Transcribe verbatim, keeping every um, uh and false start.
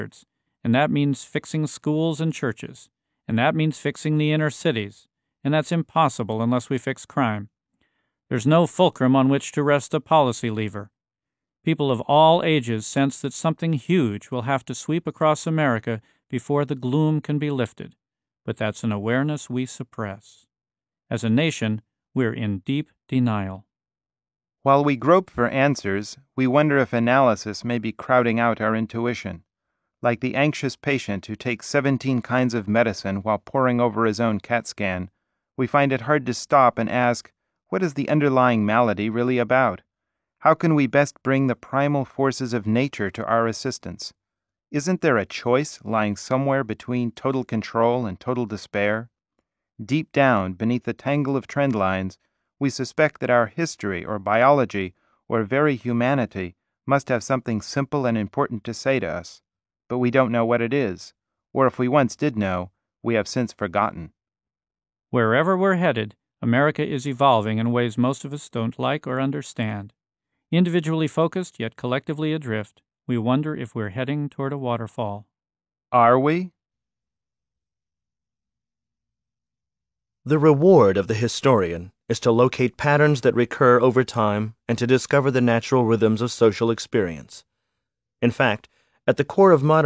and that means fixing schools and churches, and that means fixing the inner cities, and that's impossible unless we fix crime. There's no fulcrum on which to rest a policy lever. People of all ages sense that something huge will have to sweep across America before the gloom can be lifted, but that's an awareness we suppress. As a nation, we're in deep denial. While we grope for answers, we wonder if analysis may be crowding out our intuition. Like the anxious patient who takes seventeen kinds of medicine while poring over his own CAT scan, we find it hard to stop and ask, what is the underlying malady really about? How can we best bring the primal forces of nature to our assistance? Isn't there a choice lying somewhere between total control and total despair? Deep down, beneath the tangle of trend lines, we suspect that our history or biology or very humanity must have something simple and important to say to us, but we don't know what it is, or if we once did know, we have since forgotten. Wherever we're headed, America is evolving in ways most of us don't like or understand. Individually focused, yet collectively adrift, we wonder if we're heading toward a waterfall. Are we? The reward of the historian is to locate patterns that recur over time and to discover the natural rhythms of social experience. In fact, at the core of modern